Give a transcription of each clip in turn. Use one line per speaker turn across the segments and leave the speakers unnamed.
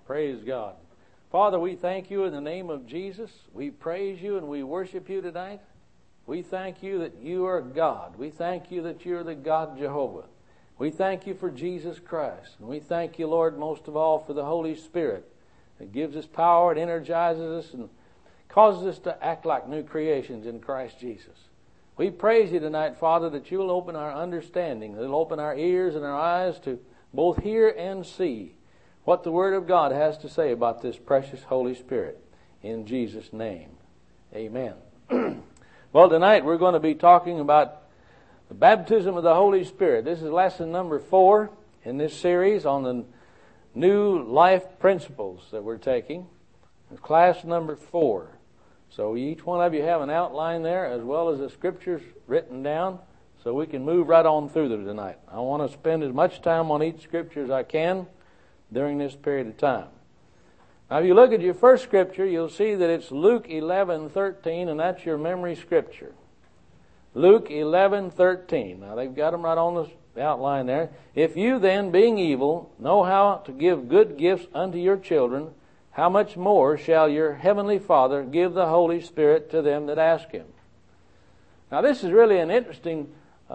Praise God. Father, we thank you in the name of Jesus. We praise you and we worship you tonight. We thank you that you are God. We thank you that you're the God Jehovah. We thank you for Jesus Christ. And we thank you, Lord, most of all for the Holy Spirit that gives us power, it energizes us, and causes us to act like new creations in Christ Jesus. We praise you tonight, Father, that you'll open our understanding, that you'll open our ears and our eyes to both hear and see what the Word of God has to say about this precious Holy Spirit. In Jesus' name, amen. Well, tonight we're going to be talking about the baptism of the Holy Spirit. This is lesson number 4 in this series on the new life principles that we're taking. Class number 4. So each one of you have an outline there as well as the scriptures written down so we can move right on through them tonight. I want to spend as much time on each scripture as I can during this period of time. Now, if you look at your first scripture, you'll see that it's Luke 11:13, and that's your memory scripture. Luke 11:13. Now, they've got them right on the outline there. If you then, being evil, know how to give good gifts unto your children, how much more shall your heavenly Father give the Holy Spirit to them that ask Him? Now, this is really an interesting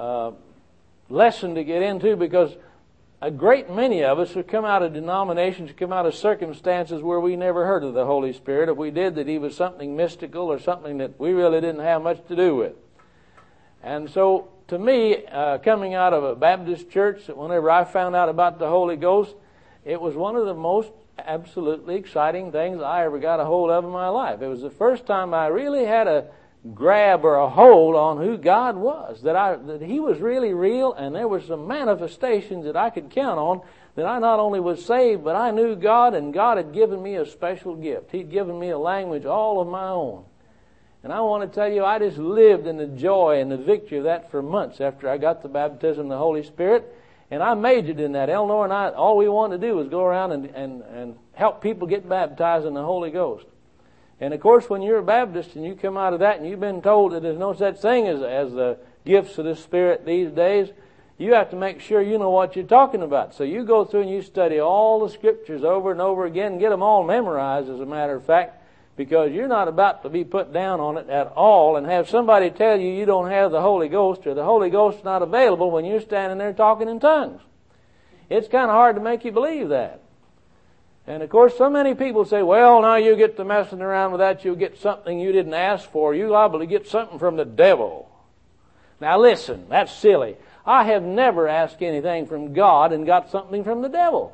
lesson to get into, because a great many of us who come out of denominations, come out of circumstances where we never heard of the Holy Spirit. If we did, that He was something mystical or something that we really didn't have much to do with. And so, to me, coming out of a Baptist church, whenever I found out about the Holy Ghost, it was one of the most absolutely exciting things I ever got a hold of in my life. It was the first time I really had a grab or a hold on who God was, that He was really real, and there were some manifestations that I could count on, that I not only was saved, but I knew God, and God had given me a special gift. He'd given me a language all of my own. And I want to tell you, I just lived in the joy and the victory of that for months after I got the baptism of the Holy Spirit. And I majored in that. Eleanor and I, all we wanted to do was go around and help people get baptized in the Holy Ghost. And of course, when you're a Baptist and you come out of that and you've been told that there's no such thing as the gifts of the Spirit these days, you have to make sure you know what you're talking about. So you go through and you study all the scriptures over and over again and get them all memorized, as a matter of fact, because you're not about to be put down on it at all and have somebody tell you don't have the Holy Ghost, or the Holy Ghost is not available when you're standing there talking in tongues. It's kind of hard to make you believe that. And of course, so many people say, well, now you get to messing around with that, you'll get something you didn't ask for. You're liable to get something from the devil. Now listen, that's silly. I have never asked anything from God and got something from the devil.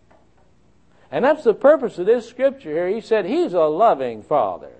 And that's the purpose of this scripture here. He said He's a loving Father.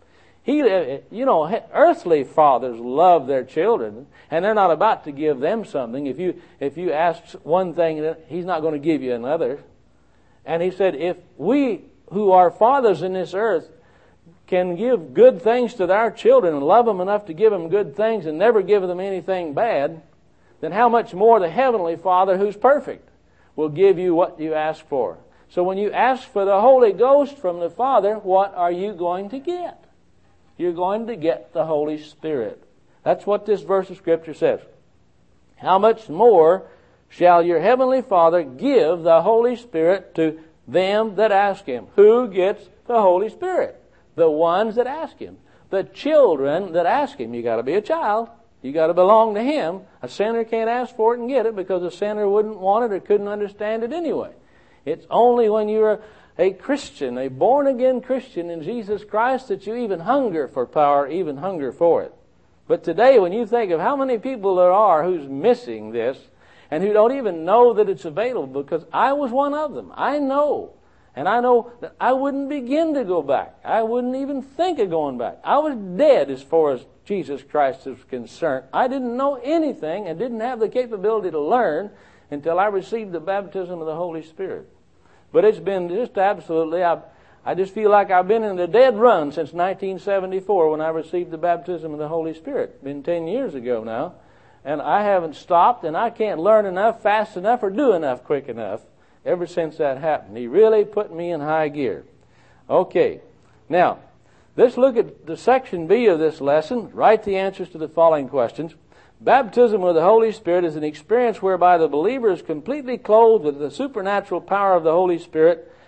Earthly fathers love their children, and they're not about to give them something. If you ask one thing, He's not going to give you another. And He said, if we who are fathers in this earth can give good things to our children and love them enough to give them good things and never give them anything bad, then how much more the Heavenly Father, who's perfect, will give you what you ask for. So when you ask for the Holy Ghost from the Father, what are you going to get? You're going to get the Holy Spirit. That's what this verse of Scripture says. How much more shall your Heavenly Father give the Holy Spirit to them that ask Him? Who gets the Holy Spirit? The ones that ask Him. The children that ask Him. You got to be a child. You got to belong to Him. A sinner can't ask for it and get it, because a sinner wouldn't want it or couldn't understand it anyway. It's only when you're a Christian, a born-again Christian in Jesus Christ, that you even hunger for power, even hunger for it. But today, when you think of how many people there are who's missing this, and who don't even know that it's available, because I was one of them. I know. And I know that I wouldn't begin to go back. I wouldn't even think of going back. I was dead as far as Jesus Christ is concerned. I didn't know anything and didn't have the capability to learn until I received the baptism of the Holy Spirit. But it's been just absolutely, I just feel like I've been in a dead run since 1974 when I received the baptism of the Holy Spirit. It's been 10 years ago now. And I haven't stopped, and I can't learn enough, fast enough, or do enough quick enough ever since that happened. He really put me in high gear. Okay. Now, let's look at the section B of this lesson. Write the answers to the following questions. Baptism with the Holy Spirit is an experience whereby the believer is completely clothed with the supernatural power of the Holy Spirit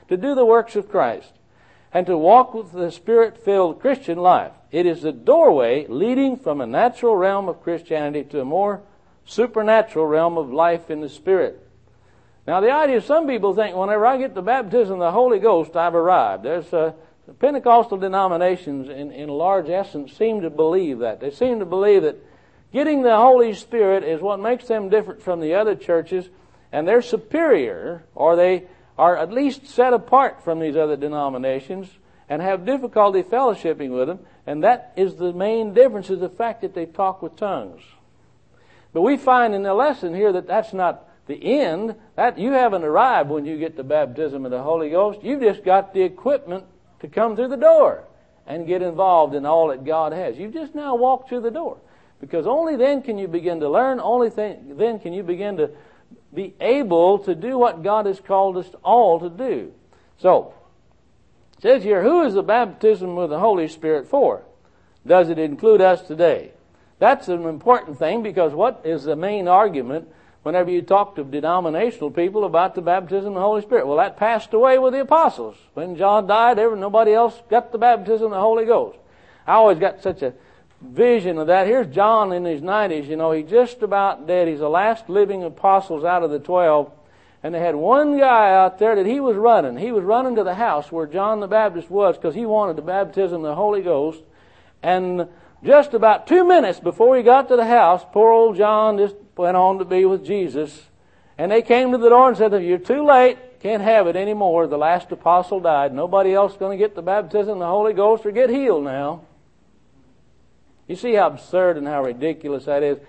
to do the works of Christ and to walk with the Spirit-filled Christian life. It is the doorway leading from a natural realm of Christianity to a more supernatural realm of life in the Spirit. Now, the idea, some people think, whenever I get the baptism of the Holy Ghost, I've arrived. There's Pentecostal denominations, in large essence, seem to believe that. They seem to believe that getting the Holy Spirit is what makes them different from the other churches, and they're superior, or they are at least set apart from these other denominations and have difficulty fellowshipping with them, and that is the main difference, is the fact that they talk with tongues. But we find in the lesson here that that's not the end. That you haven't arrived when you get the baptism of the Holy Ghost. You've just got the equipment to come through the door and get involved in all that God has. You just now walk through the door. Because only then can you begin to learn, then can you begin to be able to do what God has called us all to do. So, it says here, who is the baptism with the Holy Spirit for? Does it include us today? That's an important thing, because what is the main argument whenever you talk to denominational people about the baptism of the Holy Spirit? Well, that passed away with the apostles. When John died, nobody else got the baptism of the Holy Ghost. I always got such a vision of that. Here's John in his 90s. He's just about dead. He's the last living apostles out of the 12. And they had one guy out there that he was running. He was running to the house where John the Baptist was, because he wanted the baptism of the Holy Ghost. And just about 2 minutes before he got to the house, poor old John just went on to be with Jesus. And they came to the door and said, you're too late, can't have it anymore. The last apostle died. Nobody else is going to get the baptism of the Holy Ghost or get healed now. You see how absurd and how ridiculous that is,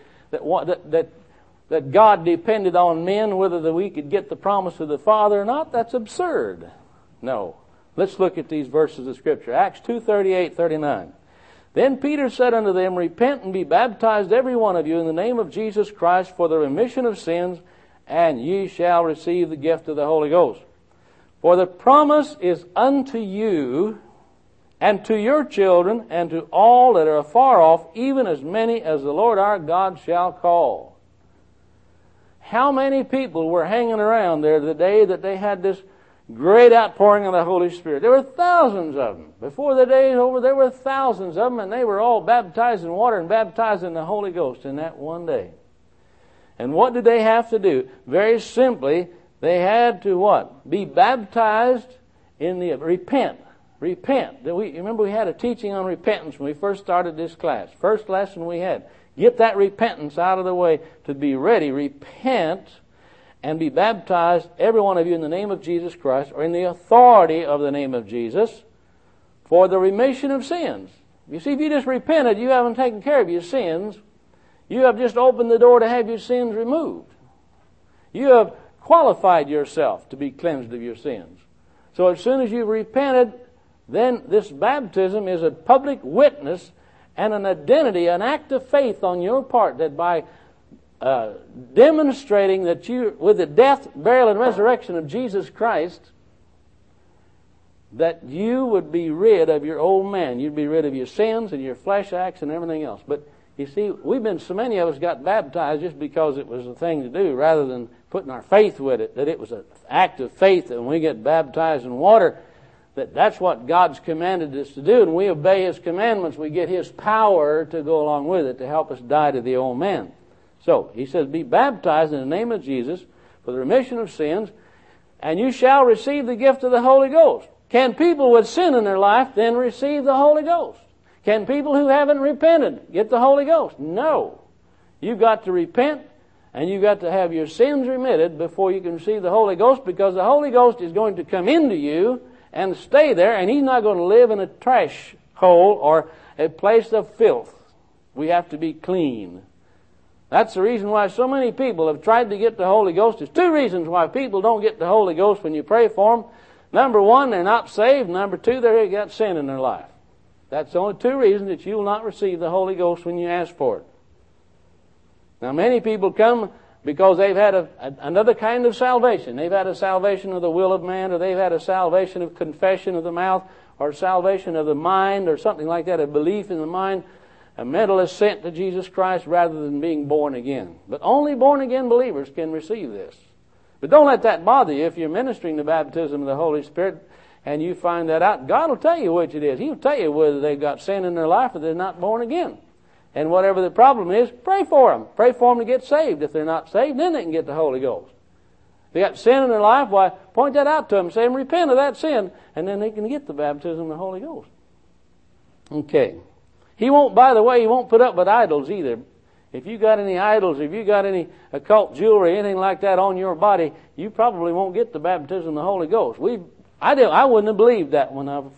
that God depended on men whether we could get the promise of the Father or not. That's absurd. No. Let's look at these verses of Scripture. Acts 2:38-39. Then Peter said unto them, repent and be baptized every one of you in the name of Jesus Christ for the remission of sins, and ye shall receive the gift of the Holy Ghost. For the promise is unto you, and to your children, and to all that are afar off, even as many as the Lord our God shall call. How many people were hanging around there the day that they had this great outpouring of the Holy Spirit? There were thousands of them. Before the day is over, there were thousands of them, and they were all baptized in water and baptized in the Holy Ghost in that one day. And what did they have to do? Very simply, they had to what? Be baptized in the repent. Repent. Remember we had a teaching on repentance when we first started this class. First lesson we had. Get that repentance out of the way to be ready. Repent and be baptized, every one of you, in the name of Jesus Christ, or in the authority of the name of Jesus, for the remission of sins. You see, if you just repented, you haven't taken care of your sins. You have just opened the door to have your sins removed. You have qualified yourself to be cleansed of your sins. So as soon as you've repented, then this baptism is a public witness and an identity, an act of faith on your part, that by demonstrating that you, with the death, burial, and resurrection of Jesus Christ, that you would be rid of your old man. You'd be rid of your sins and your flesh acts and everything else. But you see, so many of us got baptized just because it was a thing to do, rather than putting our faith with it, that it was an act of faith, and when we get baptized in water, that's what God's commanded us to do, and we obey His commandments, we get His power to go along with it to help us die to the old man. So, He says, be baptized in the name of Jesus for the remission of sins, and you shall receive the gift of the Holy Ghost. Can people with sin in their life then receive the Holy Ghost? Can people who haven't repented get the Holy Ghost? No. You've got to repent, and you've got to have your sins remitted before you can receive the Holy Ghost, because the Holy Ghost is going to come into you and stay there, and He's not going to live in a trash hole or a place of filth. We have to be clean. That's the reason why so many people have tried to get the Holy Ghost. There's two reasons why people don't get the Holy Ghost when you pray for them. Number one, they're not saved. Number two, they've got sin in their life. That's the only two reasons that you will not receive the Holy Ghost when you ask for it. Now, many people come because they've had another kind of salvation. They've had a salvation of the will of man, or they've had a salvation of confession of the mouth, or salvation of the mind, or something like that, a belief in the mind, a mental assent to Jesus Christ, rather than being born again. But only born again believers can receive this. But don't let that bother you if you're ministering the baptism of the Holy Spirit and you find that out. God will tell you which it is. He'll tell you whether they've got sin in their life or they're not born again. And whatever the problem is, pray for them. Pray for them to get saved. If they're not saved, then they can get the Holy Ghost. If they got sin in their life, why, point that out to them. Say, repent of that sin, and then they can get the baptism of the Holy Ghost. Okay. He won't, by the way, he won't put up with idols either. If you got any idols, if you got any occult jewelry, anything like that on your body, you probably won't get the baptism of the Holy Ghost. I wouldn't have believed that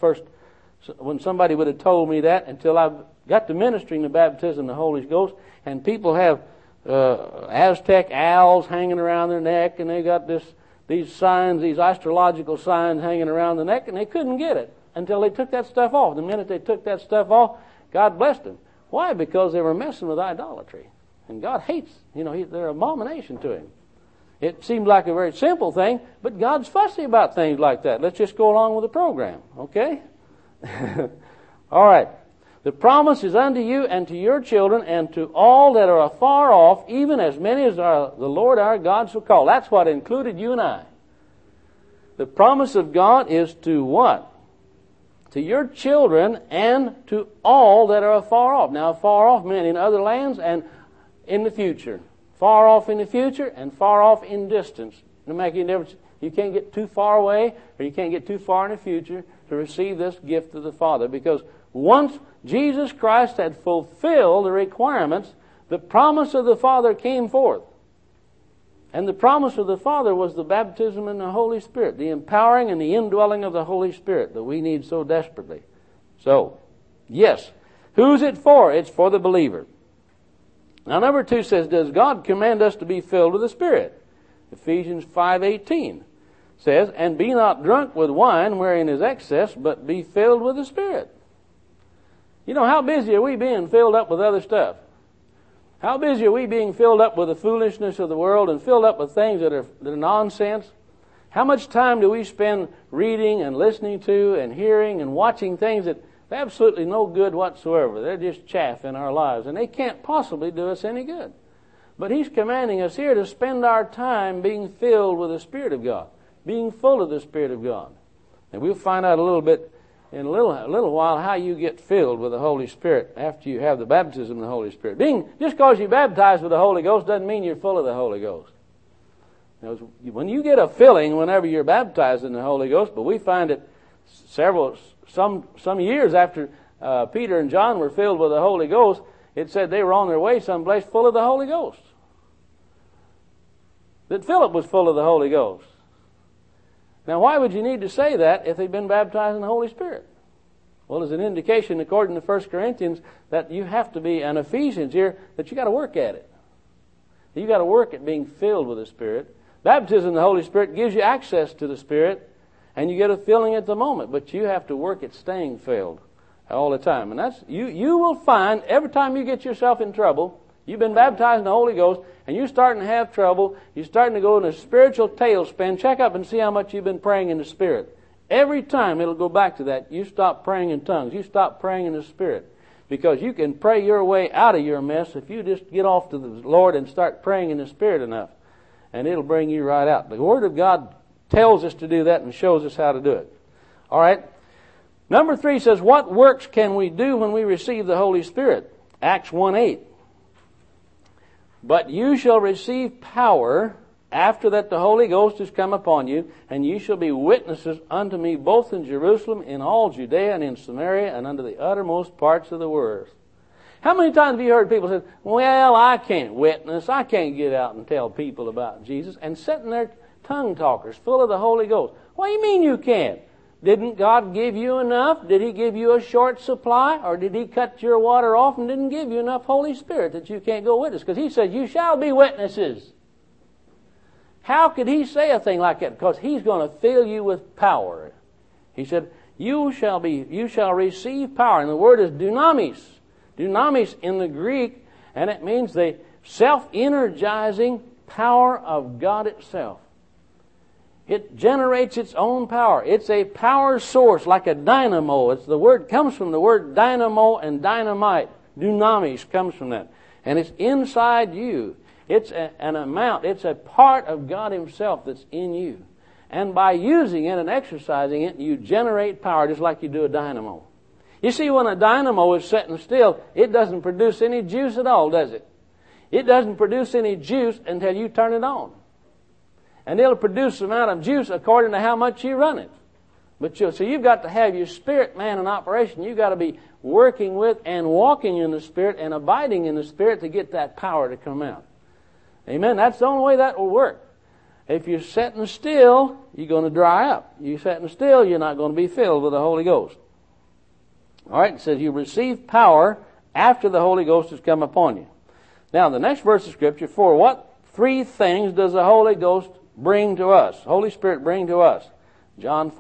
when somebody would have told me that until I got to ministering the baptism of the Holy Ghost, and people have Aztec owls hanging around their neck, and they got these signs, these astrological signs hanging around the neck, and they couldn't get it until they took that stuff off. The minute they took that stuff off, God blessed them. Why? Because they were messing with idolatry. And God hates, they're an abomination to Him. It seems like a very simple thing, but God's fussy about things like that. Let's just go along with the program, okay? All right. The promise is unto you and to your children and to all that are afar off, even as many as the Lord our God shall call. That's what included you and I. The promise of God is to what? To your children and to all that are afar off. Now, afar off meant in other lands and in the future. Far off in the future and far off in distance. No matter any difference. You can't get too far away or you can't get too far in the future to receive this gift of the Father. Because once Jesus Christ had fulfilled the requirements, the promise of the Father came forth. And the promise of the Father was the baptism in the Holy Spirit, the empowering and the indwelling of the Holy Spirit that we need so desperately. So, yes. Who's it for? It's for the believer. Now, number 2 says, does God command us to be filled with the Spirit? Ephesians 5:18 says, and be not drunk with wine wherein is excess, but be filled with the Spirit. How busy are we being filled up with other stuff? How busy are we being filled up with the foolishness of the world and filled up with things that are nonsense? How much time do we spend reading and listening to and hearing and watching things that are absolutely no good whatsoever? They're just chaff in our lives, and they can't possibly do us any good. But He's commanding us here to spend our time being filled with the Spirit of God, being full of the Spirit of God. And we'll find out a little bit in a little while how you get filled with the Holy Spirit after you have the baptism of the Holy Spirit. Just because you're baptized with the Holy Ghost doesn't mean you're full of the Holy Ghost. When you get a filling whenever you're baptized in the Holy Ghost, but we find it some years after Peter and John were filled with the Holy Ghost, it said they were on their way someplace full of the Holy Ghost. That Philip was full of the Holy Ghost. Now, why would you need to say that if they'd been baptized in the Holy Spirit? Well, there's an indication, according to 1 Corinthians, that you have to be, and Ephesians here, that you got to work at it. You got to work at being filled with the Spirit. Baptism in the Holy Spirit gives you access to the Spirit, and you get a filling at the moment, but you have to work at staying filled all the time. And that's you will find every time you get yourself in trouble, you've been baptized in the Holy Ghost, and you're starting to have trouble, you're starting to go in a spiritual tailspin, check up and see how much you've been praying in the Spirit. Every time it'll go back to that. You stop praying in tongues. You stop praying in the Spirit. Because you can pray your way out of your mess if you just get off to the Lord and start praying in the Spirit enough. And it'll bring you right out. The Word of God tells us to do that and shows us how to do it. All right. Number 3 says, what works can we do when we receive the Holy Spirit? Acts 1:8. But you shall receive power after that the Holy Ghost is come upon you, and you shall be witnesses unto me both in Jerusalem, in all Judea, and in Samaria, and unto the uttermost parts of the world. How many times have you heard people say, well, I can't witness, I can't get out and tell people about Jesus, and sitting there tongue talkers, full of the Holy Ghost? What do you mean you can't? Didn't God give you enough? Did He give you a short supply? Or did He cut your water off and didn't give you enough Holy Spirit that you can't go witness? Because He said, you shall be witnesses. How could He say a thing like that? Because He's going to fill you with power. He said, you shall receive power. And the word is dunamis. Dunamis in the Greek, and it means the self-energizing power of God itself. It generates its own power. It's a power source like a dynamo. The word comes from the word dynamo and dynamite. Dunamis comes from that. And it's inside you. It's an amount. It's a part of God Himself that's in you. And by using it and exercising it, you generate power just like you do a dynamo. You see, when a dynamo is sitting still, it doesn't produce any juice at all, does it? It doesn't produce any juice until you turn it on. And it'll produce the amount of juice according to how much you run it. So you've got to have your spirit man in operation. You've got to be working with and walking in the Spirit and abiding in the Spirit to get that power to come out. Amen. That's the only way that will work. If you're sitting still, you're going to dry up. You're sitting still, you're not going to be filled with the Holy Ghost. All right, it says you receive power after the Holy Ghost has come upon you. Now, the next verse of Scripture, for what 3 things does the Holy Ghost bring to us? Holy Spirit bring to us? John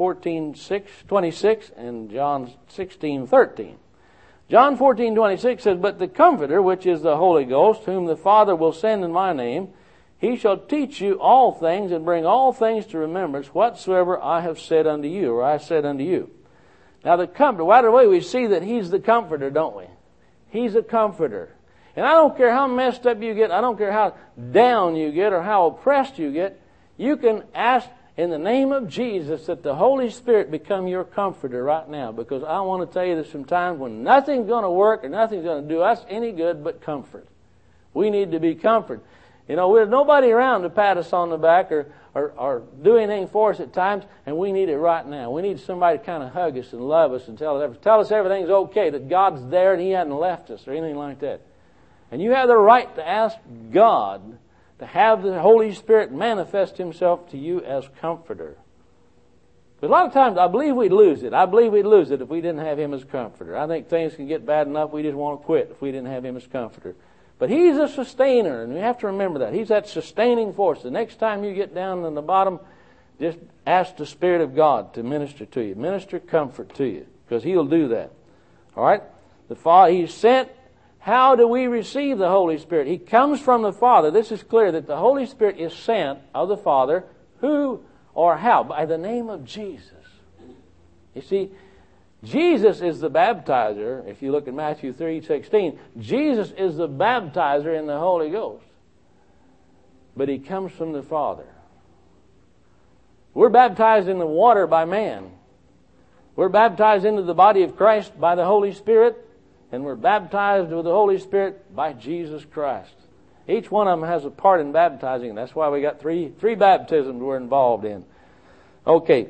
14:26 and John 16:13. John 14:26 says, but the Comforter, which is the Holy Ghost, whom the Father will send in my name, He shall teach you all things and bring all things to remembrance whatsoever I have said unto you, or I said unto you. Now the Comforter, right away we see that He's the Comforter, don't we? He's a Comforter. And I don't care how messed up you get, I don't care how down you get or how oppressed you get, you can ask in the name of Jesus that the Holy Spirit become your comforter right now, because I want to tell you there's some times when nothing's going to work or nothing's going to do us any good but comfort. We need to be comforted. You know, there's nobody around to pat us on the back or do anything for us at times, and we need it right now. We need somebody to kind of hug us and love us and tell us everything's okay, that God's there and He hasn't left us or anything like that. And you have the right to ask God to have the Holy Spirit manifest Himself to you as comforter. But a lot of times I believe we'd lose it. I believe we'd lose it if we didn't have Him as comforter. I think things can get bad enough we just want to quit if we didn't have Him as comforter. But He's a sustainer, and we have to remember that. He's that sustaining force. The next time you get down in the bottom, just ask the Spirit of God to minister to you. Minister comfort to you, because He'll do that. All right? The Father, He's sent. How do we receive the Holy Spirit? He comes from the Father. This is clear that the Holy Spirit is sent of the Father. Who or how? By the name of Jesus. You see, Jesus is the baptizer. If you look at Matthew 3:16, Jesus is the baptizer in the Holy Ghost. But He comes from the Father. We're baptized in the water by man. We're baptized into the body of Christ by the Holy Spirit. And we're baptized with the Holy Spirit by Jesus Christ. Each one of them has a part in baptizing. That's why we got three baptisms we're involved in. Okay.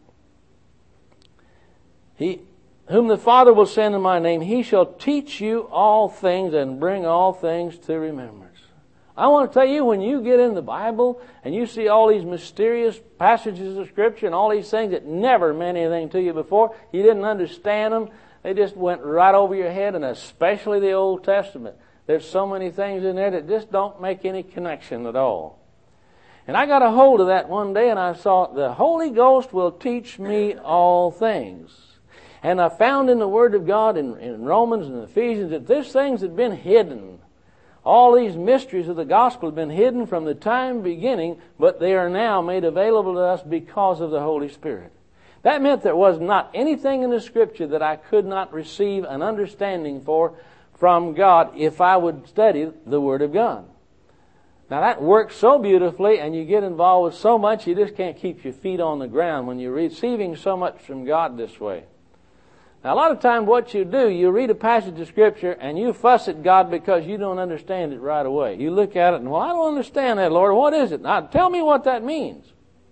Whom the Father will send in my name, He shall teach you all things and bring all things to remembrance. I want to tell you, when you get in the Bible and you see all these mysterious passages of Scripture and all these things that never meant anything to you before, you didn't understand them, they just went right over your head, and especially the Old Testament. There's so many things in there that just don't make any connection at all. And I got a hold of that one day, and I saw the Holy Ghost will teach me all things. And I found in the Word of God, in Romans and Ephesians, that these things had been hidden. All these mysteries of the gospel have been hidden from the time beginning, but they are now made available to us because of the Holy Spirit. That meant there was not anything in the Scripture that I could not receive an understanding for from God if I would study the Word of God. Now that works so beautifully, and you get involved with so much, you just can't keep your feet on the ground when you're receiving so much from God this way. Now a lot of times what you do, you read a passage of Scripture and you fuss at God because you don't understand it right away. You look at it and, well, I don't understand that, Lord. What is it? Now tell me what that means.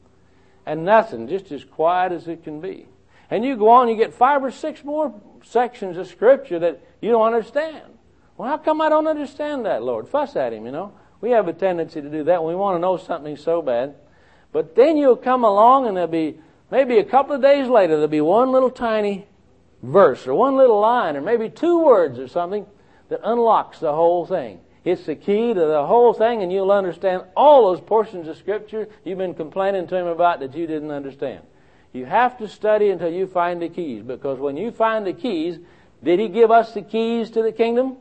And nothing, just as quiet as it can be. And you go on, you get 5 or 6 more sections of Scripture that you don't understand. Well, how come I don't understand that, Lord? Fuss at Him, you know. We have a tendency to do that when we want to know something so bad. But then you'll come along and there'll be, maybe a couple of days later, there'll be one little tiny verse or one little line or maybe 2 words or something that unlocks the whole thing. It's the key to the whole thing, and you'll understand all those portions of Scripture you've been complaining to Him about that you didn't understand. You have to study until you find the keys, because when you find the keys, did He give us the keys to the kingdom?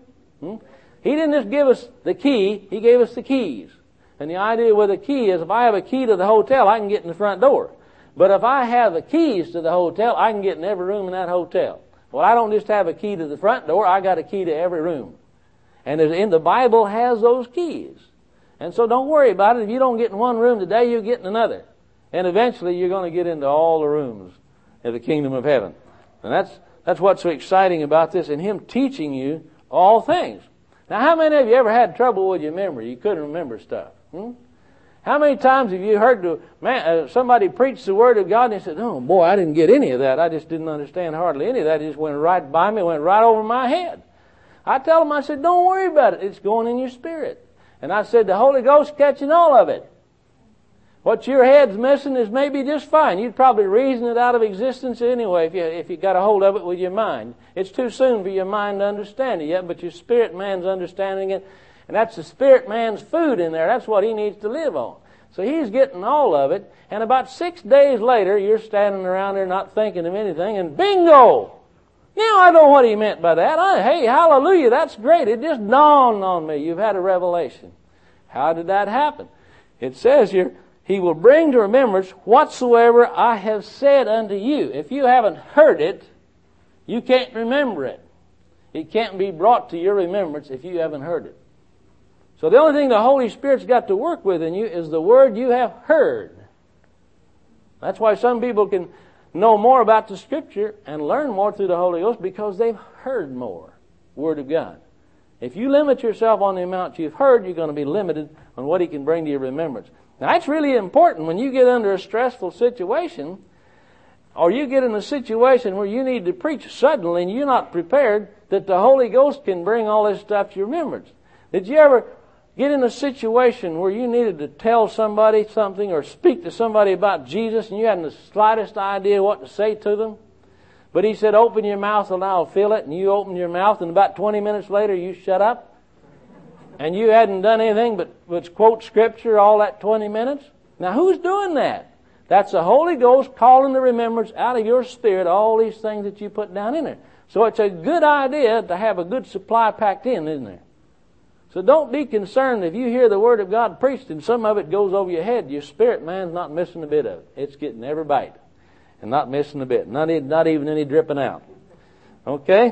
He didn't just give us the key, He gave us the keys. And the idea with a key is if I have a key to the hotel, I can get in the front door. But if I have the keys to the hotel, I can get in every room in that hotel. Well, I don't just have a key to the front door, I got a key to every room. And in the Bible has those keys. And so don't worry about it. If you don't get in one room today, you'll get in another. And eventually you're going to get into all the rooms of the kingdom of heaven. And that's what's so exciting about this, and Him teaching you all things. Now, how many of you ever had trouble with your memory? You couldn't remember stuff. How many times have you heard somebody preach the Word of God and they said, oh boy, I didn't get any of that. I just didn't understand hardly any of that. It just went right by me, went right over my head. I tell them, I said, don't worry about it. It's going in your spirit. And I said, the Holy Ghost catching all of it. What your head's missing is maybe just fine. You'd probably reason it out of existence anyway if you got a hold of it with your mind. It's too soon for your mind to understand it yet, but your spirit man's understanding it. And that's the spirit man's food in there. That's what he needs to live on. So he's getting all of it. And about 6 days later, you're standing around there not thinking of anything, and bingo! Now I know what he meant by that. Hey, hallelujah, that's great. It just dawned on me. You've had a revelation. How did that happen? It says here, He will bring to remembrance whatsoever I have said unto you. If you haven't heard it, you can't remember it. It can't be brought to your remembrance if you haven't heard it. So the only thing the Holy Spirit's got to work with in you is the Word you have heard. That's why some people can know more about the Scripture and learn more through the Holy Ghost, because they've heard more Word of God. If you limit yourself on the amount you've heard, you're going to be limited on what He can bring to your remembrance. Now that's really important when you get under a stressful situation, or you get in a situation where you need to preach suddenly and you're not prepared, that the Holy Ghost can bring all this stuff to your remembrance. Did you ever get in a situation where you needed to tell somebody something or speak to somebody about Jesus and you hadn't the slightest idea what to say to them? But He said, open your mouth and I'll fill it. And you opened your mouth and about 20 minutes later you shut up. And you hadn't done anything but quote Scripture all that 20 minutes. Now who's doing that? That's the Holy Ghost calling the remembrance out of your spirit all these things that you put down in there. So it's a good idea to have a good supply packed in, isn't there? So don't be concerned if you hear the Word of God preached and some of it goes over your head. Your spirit man's not missing a bit of it. It's getting every bite and not missing a bit. Not even any dripping out. Okay?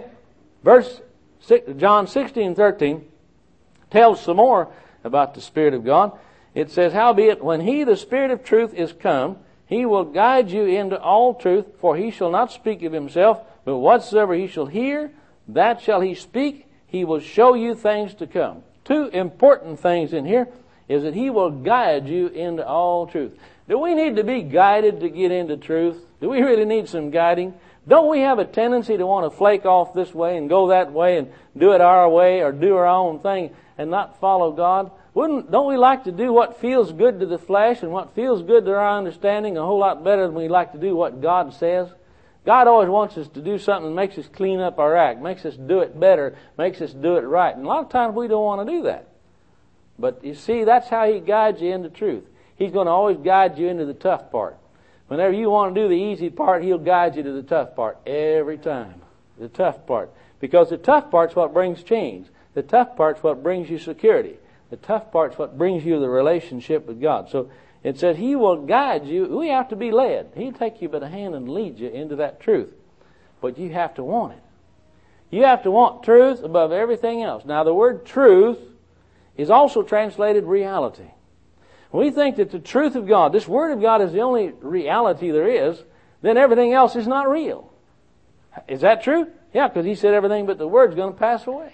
John 16:13 tells some more about the Spirit of God. It says, howbeit, when He, the Spirit of truth, is come, He will guide you into all truth, for He shall not speak of Himself, but whatsoever He shall hear, that shall He speak. He will show you things to come. Two important things in here is that He will guide you into all truth. Do we need to be guided to get into truth? Do we really need some guiding? Don't we have a tendency to want to flake off this way and go that way and do it our way or do our own thing and not follow God? Don't we like to do what feels good to the flesh and what feels good to our understanding a whole lot better than we like to do what God says? God always wants us to do something that makes us clean up our act, makes us do it better, makes us do it right. And a lot of times we don't want to do that. But you see, that's how He guides you into truth. He's going to always guide you into the tough part. Whenever you want to do the easy part, He'll guide you to the tough part every time. The tough part. Because the tough part's what brings change. The tough part's what brings you security. The tough part's what brings you the relationship with God. So it said He will guide you. We have to be led. He'll take you by the hand and lead you into that truth. But you have to want it. You have to want truth above everything else. Now the word truth is also translated reality. When we think that the truth of God, this Word of God, is the only reality there is, then everything else is not real. Is that true? Yeah, because He said everything but the Word's going to pass away.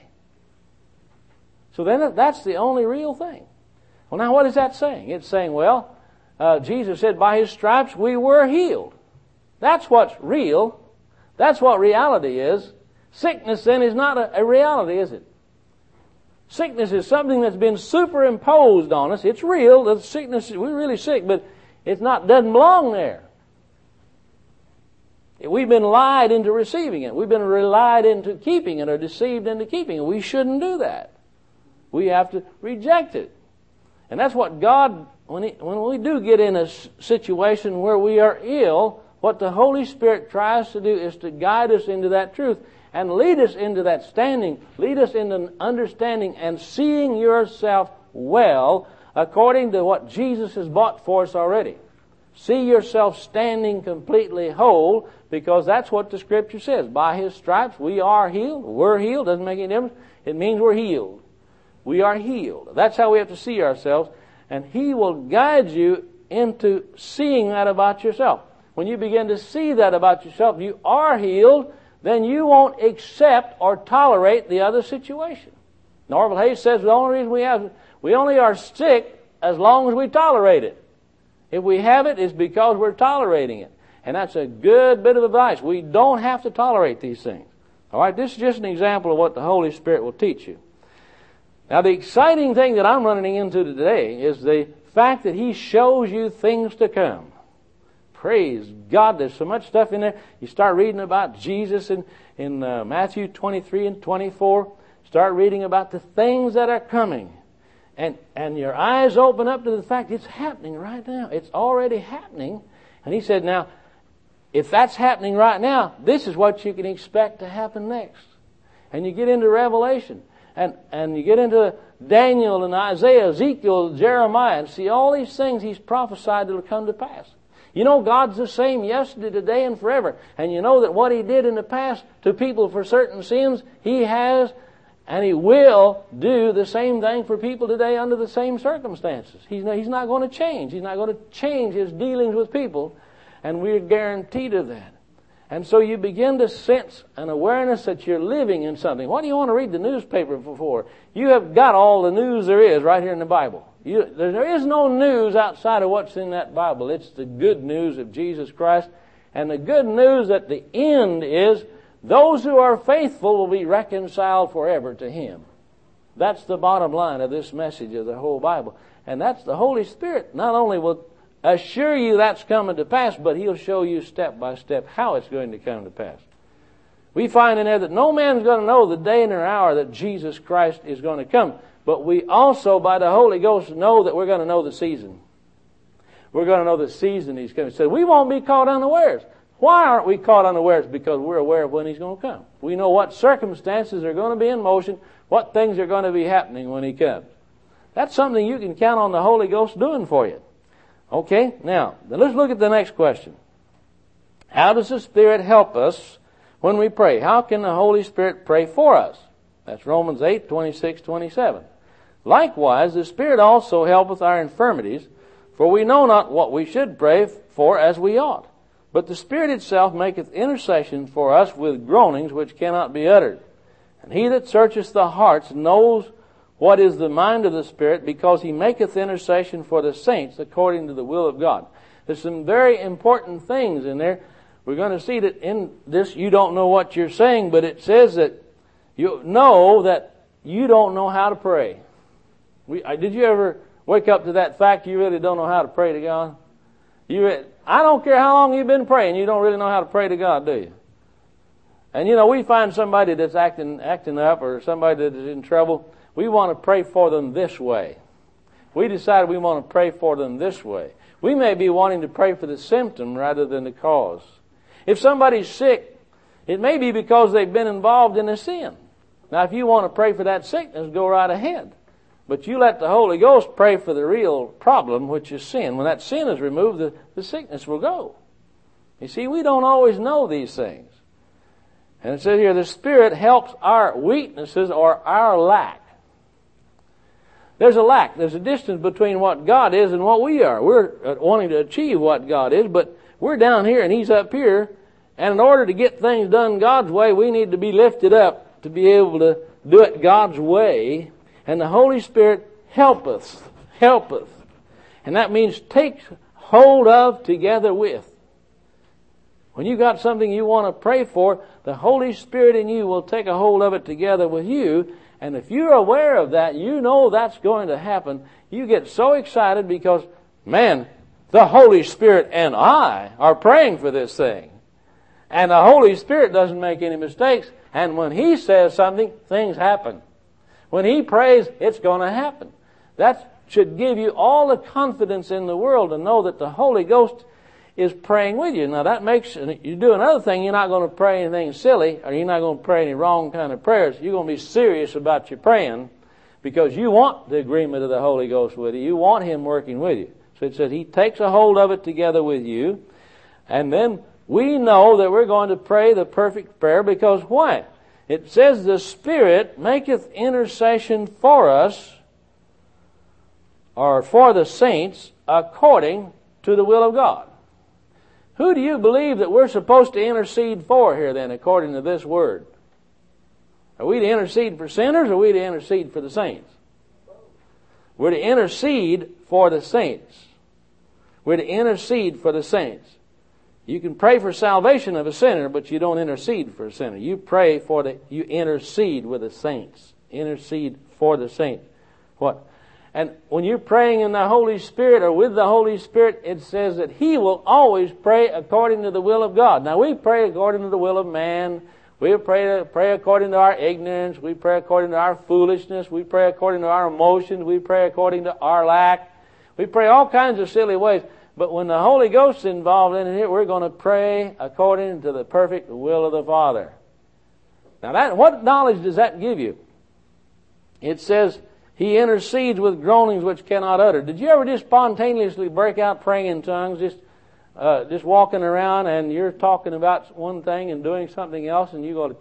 So then that's the only real thing. Well, now what is that saying? It's saying, well, Jesus said, by His stripes we were healed. That's what's real. That's what reality is. Sickness then is not a reality, is it? Sickness is something that's been superimposed on us. It's real. The sickness, we're really sick, but doesn't belong there. We've been lied into receiving it. We've been lied into keeping it or deceived into keeping it. We shouldn't do that. We have to reject it. And that's what God, when we do get in a situation where we are ill, what the Holy Spirit tries to do is to guide us into that truth and lead us into that standing, lead us into understanding and seeing yourself well according to what Jesus has bought for us already. See yourself standing completely whole, because that's what the Scripture says. By His stripes we are healed. We're healed. Doesn't make any difference. It means we're healed. we are healed. That's how we have to see ourselves. And He will guide you into seeing that about yourself. When you begin to see that about yourself, you are healed, then you won't accept or tolerate the other situation. Norval Hayes says the only reason we only are sick as long as we tolerate it. If we have it, it's because we're tolerating it. And that's a good bit of advice. We don't have to tolerate these things. All right, this is just an example of what the Holy Spirit will teach you. Now, the exciting thing that I'm running into today is the fact that He shows you things to come. Praise God, there's so much stuff in there. You start reading about Jesus in Matthew 23 and 24. Start reading about the things that are coming. And your eyes open up to the fact it's happening right now. It's already happening. And He said, now, if that's happening right now, this is what you can expect to happen next. And you get into Revelation. And you get into Daniel and Isaiah, Ezekiel, Jeremiah, and see all these things He's prophesied that will come to pass. You know God's the same yesterday, today, and forever. And you know that what He did in the past to people for certain sins, He has and He will do the same thing for people today under the same circumstances. He's not going to change. He's not going to change His dealings with people, and we're guaranteed of that. And so you begin to sense an awareness that you're living in something. What do you want to read the newspaper for? You have got all the news there is right here in the Bible. There is no news outside of what's in that Bible. It's the good news of Jesus Christ. And the good news at the end is those who are faithful will be reconciled forever to Him. That's the bottom line of this message of the whole Bible. And that's the Holy Spirit. Not only will assure you that's coming to pass, but He'll show you step by step how it's going to come to pass. We find in there that no man's going to know the day and the hour that Jesus Christ is going to come. But we also, by the Holy Ghost, know that we're going to know the season. We're going to know the season He's coming. So we won't be caught unawares. Why aren't we caught unawares? Because we're aware of when He's going to come. We know what circumstances are going to be in motion, what things are going to be happening when He comes. That's something you can count on the Holy Ghost doing for you. Okay, now, let's look at the next question. How does the Spirit help us when we pray? How can the Holy Spirit pray for us? That's Romans 8, 26, 27. Likewise, the Spirit also helpeth our infirmities, for we know not what we should pray for as we ought. But the Spirit itself maketh intercession for us with groanings which cannot be uttered. And He that searcheth the hearts knows what is the mind of the Spirit, because He maketh intercession for the saints according to the will of God. There's some very important things in there. We're going to see that in this, you don't know what you're saying, but it says that you know that you don't know how to pray. Did you ever wake up to that fact you really don't know how to pray to God? I don't care how long you've been praying, you don't really know how to pray to God, do you? And you know, we find somebody that's acting up, or somebody that is in trouble. We want to pray for them this way. We decided we want to pray for them this way. We may be wanting to pray for the symptom rather than the cause. If somebody's sick, it may be because they've been involved in a sin. Now, if you want to pray for that sickness, go right ahead. But you let the Holy Ghost pray for the real problem, which is sin. When that sin is removed, the sickness will go. You see, we don't always know these things. And it says here, the Spirit helps our weaknesses or our lack. There's a lack. There's a distance between what God is and what we are. We're wanting to achieve what God is, but we're down here and He's up here. And in order to get things done God's way, we need to be lifted up to be able to do it God's way. And the Holy Spirit helpeth. And that means take hold of together with. When you got something you want to pray for, the Holy Spirit in you will take a hold of it together with you. And if you're aware of that, you know that's going to happen. You get so excited because, man, the Holy Spirit and I are praying for this thing. And the Holy Spirit doesn't make any mistakes. And when He says something, things happen. When He prays, it's going to happen. That should give you all the confidence in the world to know that the Holy Ghost is praying with you. Now that makes you do another thing. You're not going to pray anything silly, or you're not going to pray any wrong kind of prayers. You're going to be serious about your praying because you want the agreement of the Holy Ghost with you. You want Him working with you. So it says He takes a hold of it together with you. And then we know that we're going to pray the perfect prayer because why? It says the Spirit maketh intercession for us, or for the saints, according to the will of God. Who do you believe that we're supposed to intercede for here then, according to this word? Are we to intercede for sinners, or are we to intercede for the saints? We're to intercede for the saints. We're to intercede for the saints. You can pray for salvation of a sinner, but you don't intercede for a sinner. You intercede with the saints. Intercede for the saints. What? And when you're praying in the Holy Spirit or with the Holy Spirit, it says that He will always pray according to the will of God. Now we pray according to the will of man. We pray according to our ignorance. We pray according to our foolishness. We pray according to our emotions. We pray according to our lack. We pray all kinds of silly ways. But when the Holy Ghost is involved in it, we're going to pray according to the perfect will of the Father. Now what knowledge does that give you? It says He intercedes with groanings which cannot utter. Did you ever just spontaneously break out praying in tongues, just walking around and you're talking about one thing and doing something else, and you go,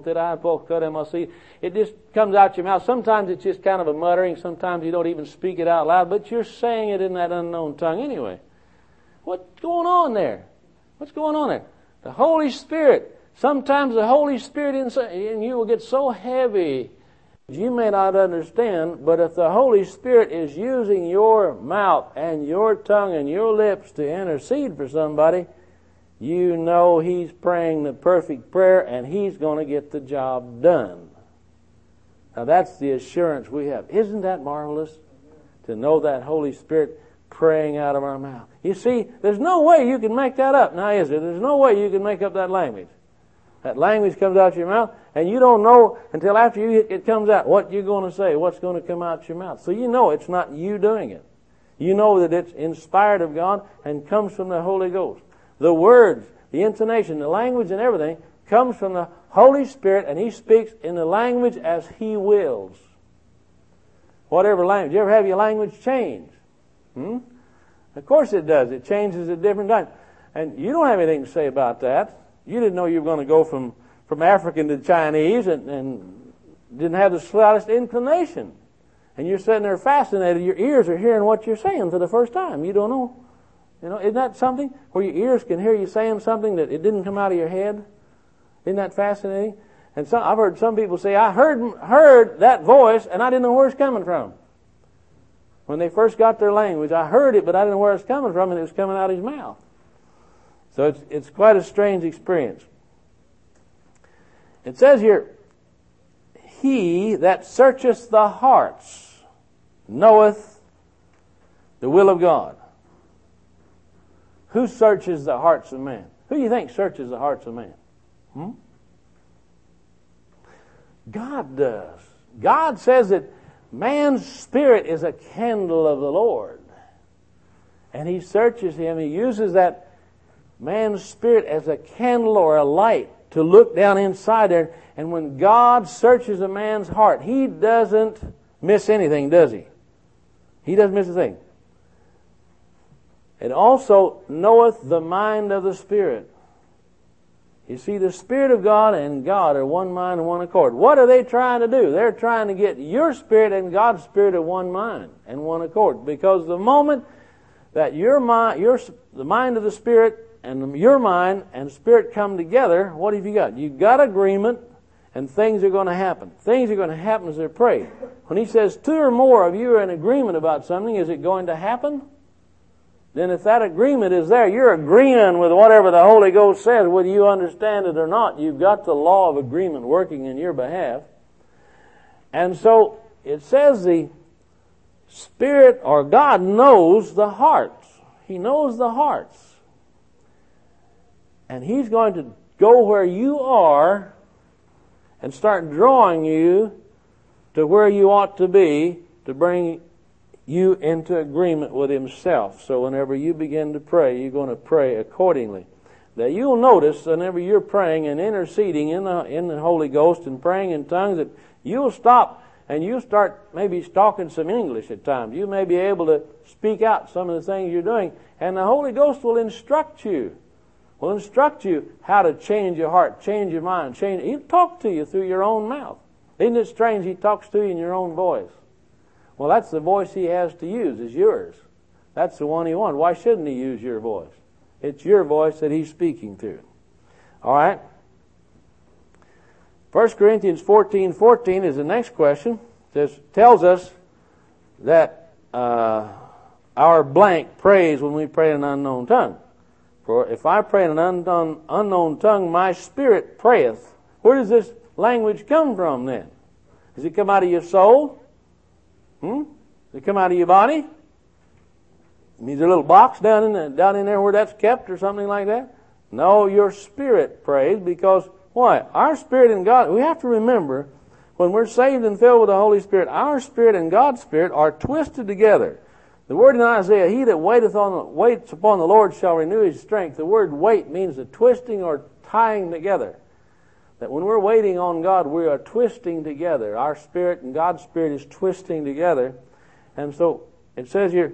it just comes out your mouth. Sometimes it's just kind of a muttering. Sometimes you don't even speak it out loud, but you're saying it in that unknown tongue anyway. What's going on there? What's going on there? The Holy Spirit. Sometimes the Holy Spirit in you will get so heavy you may not understand, but if the Holy Spirit is using your mouth and your tongue and your lips to intercede for somebody, you know He's praying the perfect prayer and He's going to get the job done. Now that's the assurance we have. Isn't that marvelous? To know that Holy Spirit praying out of our mouth. You see, there's no way you can make that up. Now is there? There's no way you can make up that language. That language comes out your mouth, and you don't know until after it comes out what you're going to say, what's going to come out your mouth. So you know it's not you doing it. You know that it's inspired of God and comes from the Holy Ghost. The words, the intonation, the language and everything comes from the Holy Spirit, and He speaks in the language as He wills. Whatever language. You ever have your language change? Of course it does. It changes at different times. And you don't have anything to say about that. You didn't know you were going to go from African to Chinese and didn't have the slightest inclination. And you're sitting there fascinated. Your ears are hearing what you're saying for the first time. You don't know. You know, isn't that something? Where your ears can hear you saying something that it didn't come out of your head? Isn't that fascinating? And I've heard some people say, I heard that voice and I didn't know where it's coming from. When they first got their language, I heard it, but I didn't know where it's coming from, and it was coming out of his mouth. So it's quite a strange experience. It says here, He that searcheth the hearts knoweth the will of God. Who searches the hearts of man? Who do you think searches the hearts of man? God does. God says that man's spirit is a candle of the Lord. And He searches him. He uses that man's spirit as a candle or a light to look down inside there. And when God searches a man's heart, He doesn't miss anything, does He? He doesn't miss a thing. It also knoweth the mind of the Spirit. You see, the Spirit of God and God are one mind and one accord. What are they trying to do? They're trying to get your spirit and God's spirit of one mind and one accord. Because the moment that the mind of the Spirit and your mind and spirit come together, what have you got? You've got agreement, and things are going to happen. Things are going to happen as they're prayed. When He says 2 or more of you are in agreement about something, is it going to happen? Then if that agreement is there, you're agreeing with whatever the Holy Ghost says, whether you understand it or not. You've got the law of agreement working in your behalf. And so it says the Spirit or God knows the hearts. He knows the hearts. And He's going to go where you are and start drawing you to where you ought to be to bring you into agreement with Himself. So whenever you begin to pray, you're going to pray accordingly. Now you'll notice whenever you're praying and interceding in the Holy Ghost and praying in tongues that you'll stop and you'll start maybe talking some English at times. You may be able to speak out some of the things you're doing, and the Holy Ghost will instruct you will instruct you how to change your heart, change your mind, change. He'll talk to you through your own mouth. Isn't it strange He talks to you in your own voice? Well, that's the voice He has to use, is yours. That's the one He wants. Why shouldn't He use your voice? It's your voice that He's speaking through. All right? 1 Corinthians 14:14 is the next question. It tells us that our blank prays when we pray in an unknown tongue. For if I pray in an unknown tongue, my spirit prayeth. Where does this language come from then? Does it come out of your soul? Does it come out of your body? Is there a little box down in there where that's kept or something like that? No, your spirit prays because why? Our spirit and God, we have to remember, when we're saved and filled with the Holy Spirit, our spirit and God's spirit are twisted together. The word in Isaiah, he that waits upon the Lord shall renew his strength. The word wait means the twisting or tying together. That when we're waiting on God, we are twisting together. Our spirit and God's spirit is twisting together. And so it says here,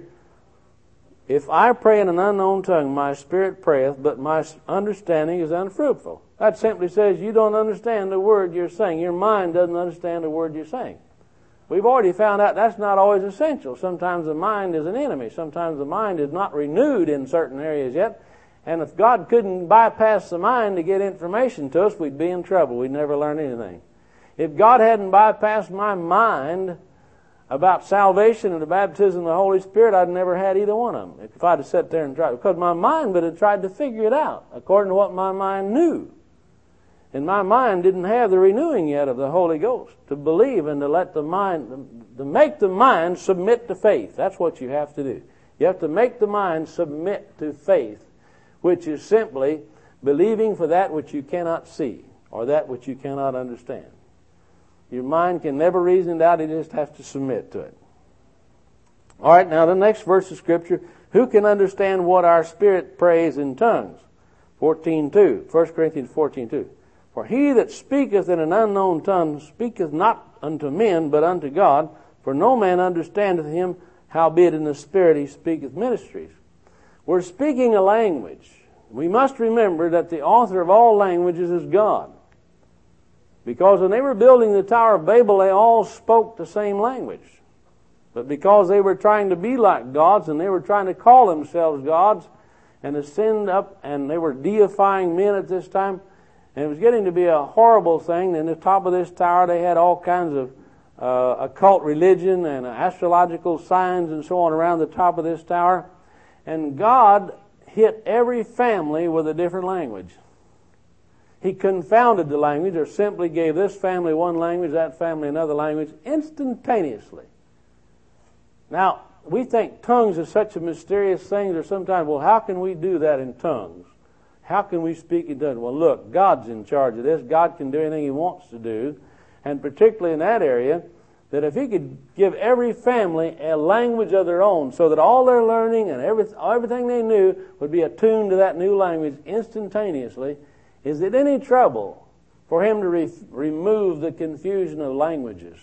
if I pray in an unknown tongue, my spirit prayeth, but my understanding is unfruitful. That simply says you don't understand the word you're saying. Your mind doesn't understand the word you're saying. We've already found out that's not always essential. Sometimes the mind is an enemy. Sometimes the mind is not renewed in certain areas yet. And if God couldn't bypass the mind to get information to us, we'd be in trouble. We'd never learn anything. If God hadn't bypassed my mind about salvation and the baptism of the Holy Spirit, I'd never had either one of them. If I'd have sat there and tried, because my mind would have tried to figure it out according to what my mind knew. And my mind didn't have the renewing yet of the Holy Ghost to believe and to let the mind, to make the mind submit to faith. That's what you have to do. You have to make the mind submit to faith, which is simply believing for that which you cannot see or that which you cannot understand. Your mind can never reason it out. You just have to submit to it. All right, now the next verse of Scripture, who can understand what our spirit prays in tongues? 14:2, 1 Corinthians 14:2. For he that speaketh in an unknown tongue speaketh not unto men, but unto God, for no man understandeth him, howbeit in the Spirit he speaketh mysteries. We're speaking a language. We must remember that the author of all languages is God. Because when they were building the Tower of Babel, they all spoke the same language. But because they were trying to be like gods, and they were trying to call themselves gods, and ascend up, and they were deifying men at this time, and it was getting to be a horrible thing. In the top of this tower, they had all kinds of occult religion and astrological signs and so on around the top of this tower. And God hit every family with a different language. He confounded the language, or simply gave this family one language, that family another language, instantaneously. Now, we think tongues is such a mysterious thing, or sometimes, well, how can we do that in tongues? How can we speak in tongues? Well, look, God's in charge of this. God can do anything He wants to do. And particularly in that area, that if He could give every family a language of their own, so that all their learning and everything they knew would be attuned to that new language instantaneously, is it any trouble for Him to remove the confusion of languages?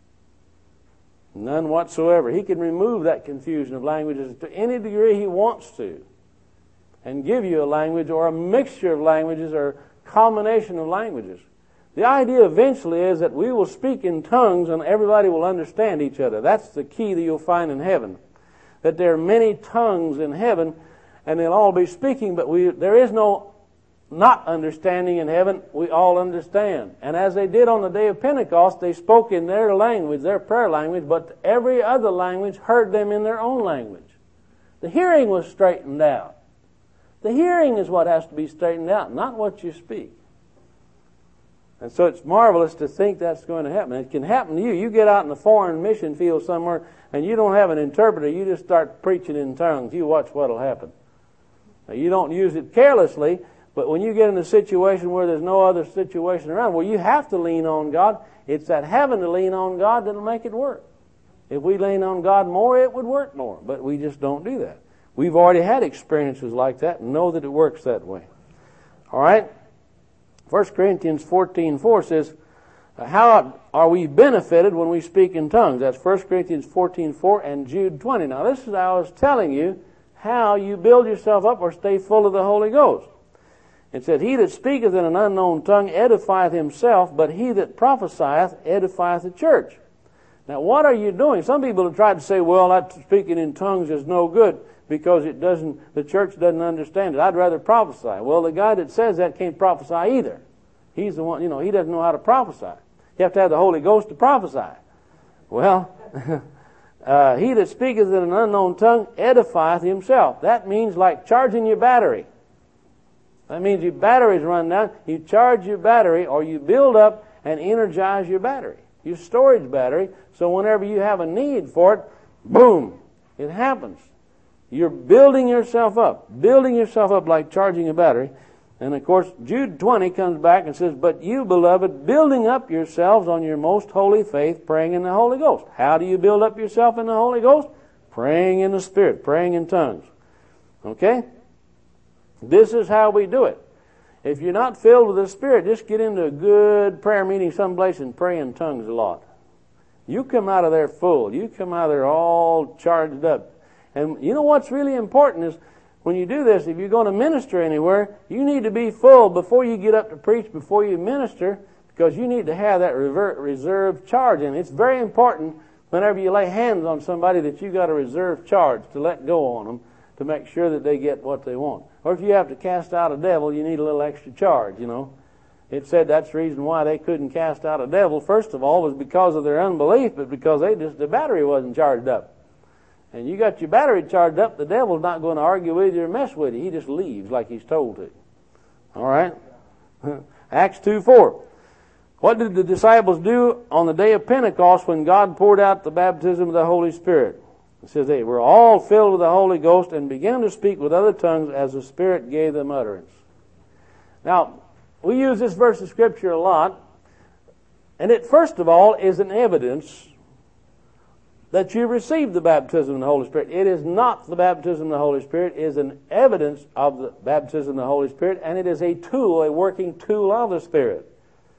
None whatsoever. He can remove that confusion of languages to any degree He wants to, and give you a language or a mixture of languages or a combination of languages. The idea eventually is that we will speak in tongues and everybody will understand each other. That's the key that you'll find in heaven. That there are many tongues in heaven and they'll all be speaking, but there is no not understanding in heaven. We all understand. And as they did on the day of Pentecost, they spoke in their language, their prayer language, but every other language heard them in their own language. The hearing was straightened out. The hearing is what has to be straightened out, not what you speak. And so it's marvelous to think that's going to happen. It can happen to you. You get out in a foreign mission field somewhere and you don't have an interpreter. You just start preaching in tongues. You watch what will happen. Now, you don't use it carelessly, but when you get in a situation where there's no other situation around, where you have to lean on God, it's that having to lean on God that'll make it work. If we lean on God more, it would work more. But we just don't do that. We've already had experiences like that and know that it works that way. All right? 1 Corinthians 14:4 says, how are we benefited when we speak in tongues? That's 1 Corinthians 14:4 and Jude 20. Now this is how I was telling you how you build yourself up or stay full of the Holy Ghost. It said, he that speaketh in an unknown tongue edifieth himself, but he that prophesieth edifieth the church. Now, what are you doing? Some people have tried to say, well, that speaking in tongues is no good because the church doesn't understand it. I'd rather prophesy. Well, the guy that says that can't prophesy either. He's the one, he doesn't know how to prophesy. You have to have the Holy Ghost to prophesy. Well, he that speaketh in an unknown tongue edifieth himself. That means like charging your battery. That means your battery's run down. You charge your battery, or you build up and energize your battery, your storage battery, so whenever you have a need for it, boom, it happens. You're building yourself up like charging a battery. And of course, Jude 20 comes back and says, but you, beloved, building up yourselves on your most holy faith, praying in the Holy Ghost. How do you build up yourself in the Holy Ghost? Praying in the Spirit, praying in tongues. Okay? This is how we do it. If you're not filled with the Spirit, just get into a good prayer meeting someplace and pray in tongues a lot. You come out of there full. You come out of there all charged up. And you know what's really important is when you do this, if you're going to minister anywhere, you need to be full before you get up to preach, before you minister, because you need to have that reserve charge. And it's very important whenever you lay hands on somebody that you got a reserve charge to let go on them to make sure that they get what they want. Or if you have to cast out a devil, you need a little extra charge, It said that's the reason why they couldn't cast out a devil, first of all, was because of their unbelief, but because the battery wasn't charged up. And you got your battery charged up, the devil's not going to argue with you or mess with you. He just leaves like he's told to. All right? Acts 2:4. What did the disciples do on the day of Pentecost when God poured out the baptism of the Holy Spirit? It says they were all filled with the Holy Ghost and began to speak with other tongues as the Spirit gave them utterance. Now, we use this verse of Scripture a lot, and it, first of all, is an evidence that you received the baptism of the Holy Spirit. It is not the baptism of the Holy Spirit. It is an evidence of the baptism of the Holy Spirit, and it is a tool, a working tool of the Spirit.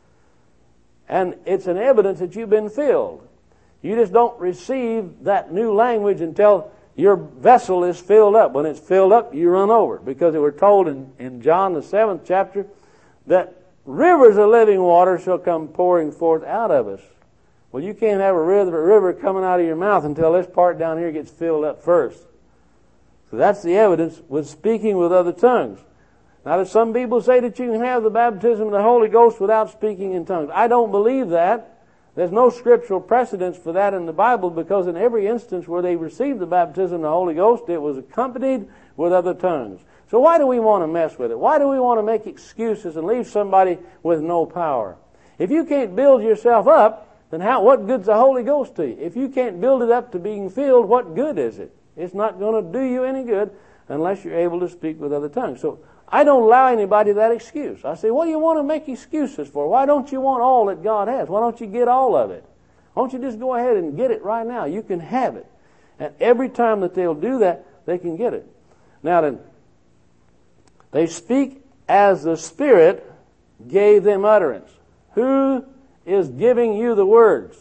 And it's an evidence that you've been filled. You just don't receive that new language until your vessel is filled up. When it's filled up, you run over. Because we're told in John the 7th chapter that rivers of living water shall come pouring forth out of us. Well, you can't have a river coming out of your mouth until this part down here gets filled up first. So that's the evidence with speaking with other tongues. Now, there's some people say that you can have the baptism of the Holy Ghost without speaking in tongues. I don't believe that. There's no scriptural precedence for that in the Bible, because in every instance where they received the baptism of the Holy Ghost, it was accompanied with other tongues. So why do we want to mess with it? Why do we want to make excuses and leave somebody with no power? If you can't build yourself up, then what good's the Holy Ghost to you? If you can't build it up to being filled, what good is it? It's not going to do you any good unless you're able to speak with other tongues. So I don't allow anybody that excuse. I say, what do you want to make excuses for? Why don't you want all that God has? Why don't you get all of it? Why don't you just go ahead and get it right now? You can have it. And every time that they'll do that, they can get it. Now then, they speak as the Spirit gave them utterance. Who is giving you the words?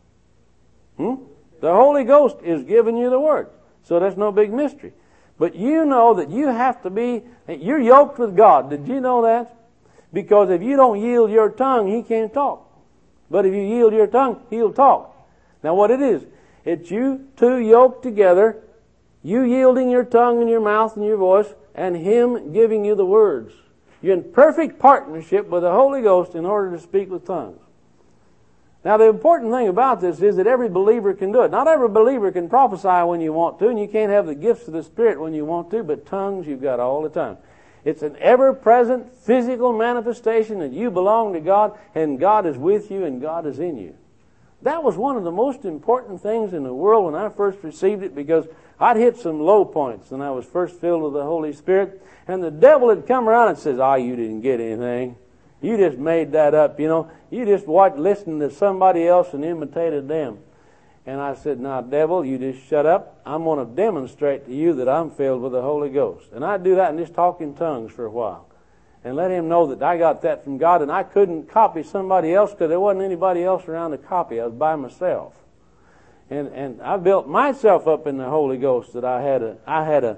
The Holy Ghost is giving you the words. So that's no big mystery. But you know that you have to you're yoked with God. Did you know that? Because if you don't yield your tongue, He can't talk. But if you yield your tongue, He'll talk. Now what it is, it's you two yoked together, you yielding your tongue and your mouth and your voice, and Him giving you the words. You're in perfect partnership with the Holy Ghost in order to speak with tongues. Now, the important thing about this is that every believer can do it. Not every believer can prophesy when you want to, and you can't have the gifts of the Spirit when you want to, but tongues you've got all the time. It's an ever-present physical manifestation that you belong to God, and God is with you, and God is in you. That was one of the most important things in the world when I first received it, because I'd hit some low points when I was first filled with the Holy Spirit, and the devil had come around and says, you didn't get anything. You just made that up, You just listened to somebody else and imitated them. And I said, now, devil, you just shut up. I'm going to demonstrate to you that I'm filled with the Holy Ghost. And I'd do that and just talk in tongues for a while. And let him know that I got that from God, and I couldn't copy somebody else because there wasn't anybody else around to copy. I was by myself. And I built myself up in the Holy Ghost, that I had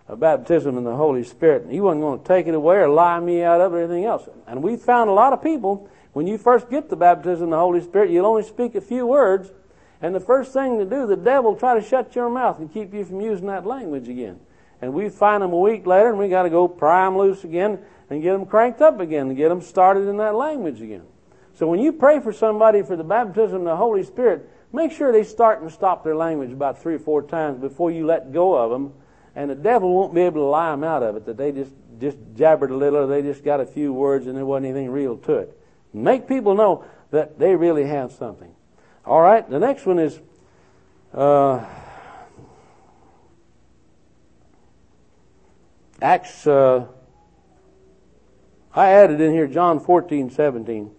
a baptism in the Holy Spirit. He wasn't going to take it away or lie me out of it or anything else. And we found a lot of people, when you first get the baptism in the Holy Spirit, you'll only speak a few words, and the first thing to do, the devil will try to shut your mouth and keep you from using that language again. And we find them a week later, and we got to go pry them loose again and get them cranked up again and get them started in that language again. So when you pray for somebody for the baptism in the Holy Spirit, make sure they start and stop their language about 3 or 4 times before you let go of them. And the devil won't be able to lie them out of it, that they just jabbered a little, or they just got a few words and there wasn't anything real to it. Make people know that they really have something. All right, the next one is Acts. I added in here John 14:17.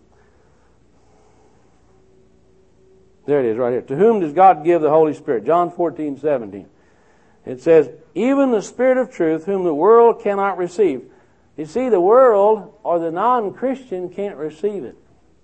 There it is right here. To whom does God give the Holy Spirit? John 14:17. It says, even the Spirit of truth, whom the world cannot receive. You see, the world or the non-Christian can't receive it.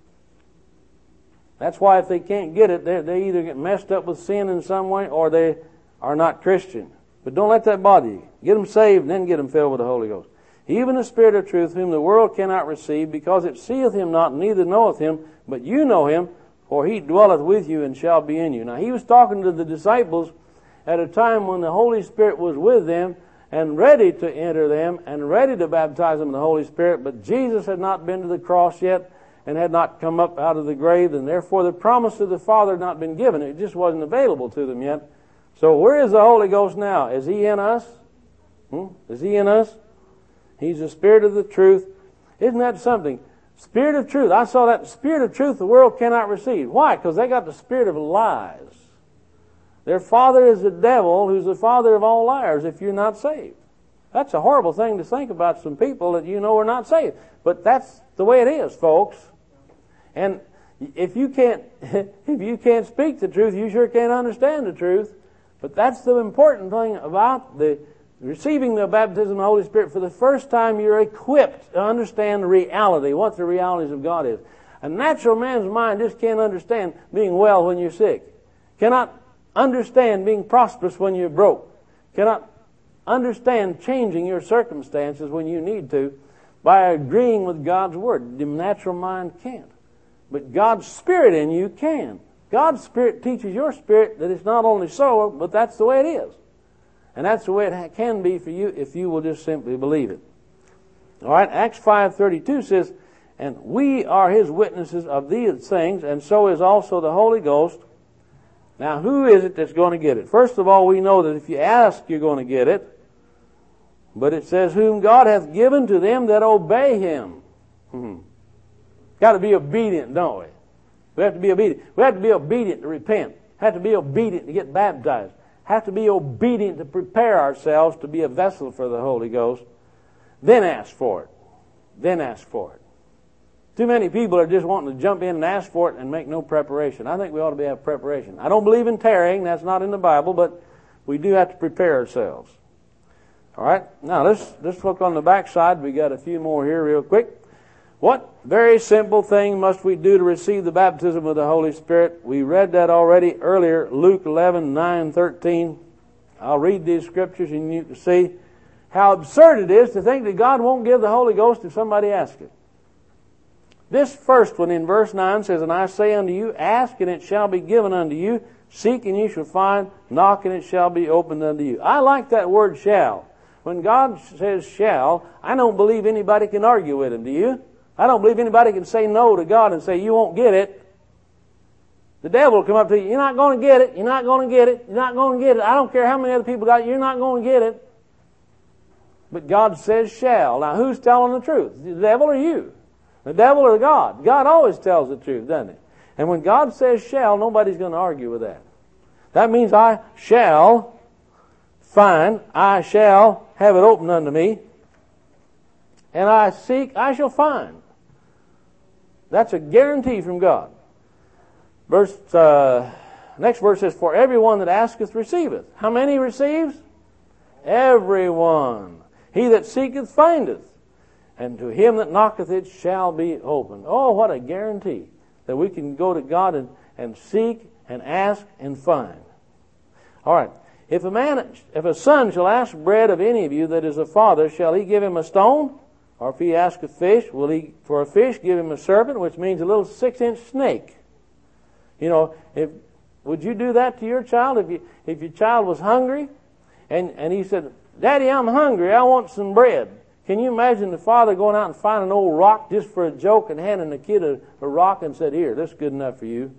That's why if they can't get it, they either get messed up with sin in some way or they are not Christian. But don't let that bother you. Get them saved and then get them filled with the Holy Ghost. Even the Spirit of truth, whom the world cannot receive, because it seeth him not, neither knoweth him, but you know him, for he dwelleth with you and shall be in you. Now he was talking to the disciples at a time when the Holy Spirit was with them and ready to enter them and ready to baptize them in the Holy Spirit, but Jesus had not been to the cross yet and had not come up out of the grave, and therefore the promise of the Father had not been given. It just wasn't available to them yet. So where is the Holy Ghost now? Is He in us? Is He in us? He's the Spirit of the truth. Isn't that something? Spirit of truth. I saw that Spirit of truth the world cannot receive. Why? Because they got the spirit of lies. Their father is the devil, who's the father of all liars if you're not saved. That's a horrible thing to think about some people that you know are not saved. But that's the way it is, folks. And if you can't speak the truth, you sure can't understand the truth. But that's the important thing about the receiving the baptism of the Holy Spirit. For the first time, you're equipped to understand the reality, what the realities of God is. A natural man's mind just can't understand being well when you're sick. Cannot understand being prosperous when you're broke. Cannot understand changing your circumstances when you need to by agreeing with God's Word. The natural mind can't. But God's Spirit in you can. God's Spirit teaches your spirit that it's not only so, but that's the way it is. And that's the way it can be for you if you will just simply believe it. All right, Acts 5:32 says, and we are His witnesses of these things, and so is also the Holy Ghost. Now, who is it that's going to get it? First of all, we know that if you ask, you're going to get it. But it says, whom God hath given to them that obey Him. Got to be obedient, don't we? We have to be obedient. We have to be obedient to repent. Have to be obedient to get baptized. Have to be obedient to prepare ourselves to be a vessel for the Holy Ghost. Then ask for it. Then ask for it. Too many people are just wanting to jump in and ask for it and make no preparation. I think we ought to have preparation. I don't believe in tarrying. That's not in the Bible, but we do have to prepare ourselves. All right. Now let's look on the back side. We got a few more here real quick. What very simple thing must we do to receive the baptism of the Holy Spirit? We read that already earlier, Luke 11:9-13. I'll read these scriptures and you can see how absurd it is to think that God won't give the Holy Ghost if somebody asks it. This first one in verse 9 says, and I say unto you, ask and it shall be given unto you. Seek and you shall find. Knock and it shall be opened unto you. I like that word shall. When God says shall, I don't believe anybody can argue with Him, do you? I don't believe anybody can say no to God and say, you won't get it. The devil will come up to you, you're not going to get it, you're not going to get it, you're not going to get it. I don't care how many other people got it, you're not going to get it. But God says shall. Now who's telling the truth? The devil or you? The devil or God? God always tells the truth, doesn't He? And when God says shall, nobody's going to argue with that. That means I shall find, I shall have it opened unto me, and I seek, I shall find. That's a guarantee from God. Next verse says, for everyone that asketh receiveth. How many receives? Everyone. He that seeketh findeth. And to him that knocketh it shall be opened. Oh, what a guarantee that we can go to God and seek and ask and find. All right. If a son shall ask bread of any of you that is a father, shall he give him a stone? Or if he ask a fish, will he for a fish give him a serpent, which means a little 6-inch snake? You know, would you do that to your child if your child was hungry and he said, Daddy, I'm hungry, I want some bread? Can you imagine the father going out and finding an old rock just for a joke and handing the kid a rock and said, here, this is good enough for you?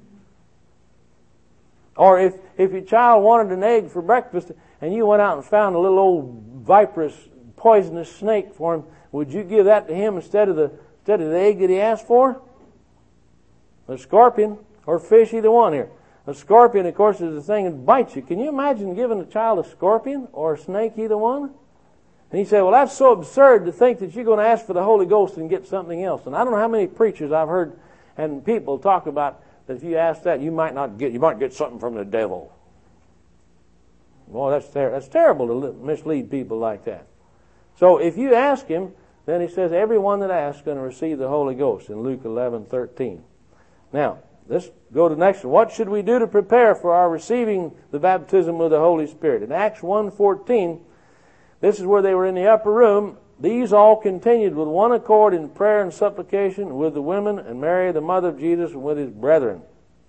Or if your child wanted an egg for breakfast and you went out and found a little old viperous, poisonous snake for him, would you give that to him instead of the egg that he asked for? A scorpion or fish, either one here. A scorpion, of course, is the thing that bites you. Can you imagine giving a child a scorpion or a snake, either one? And he said, well, that's so absurd to think that you're going to ask for the Holy Ghost and get something else. And I don't know how many preachers I've heard and people talk about that if you ask that, you might get something from the devil. Well, that's terrible to mislead people like that. So if you ask him, then he says, everyone that asks is going to receive the Holy Ghost in Luke 11:13. Now, let's go to the next one. What should we do to prepare for our receiving the baptism with the Holy Spirit? In Acts 1:14, this is where they were in the upper room. These all continued with one accord in prayer and supplication with the women and Mary, the mother of Jesus, and with his brethren.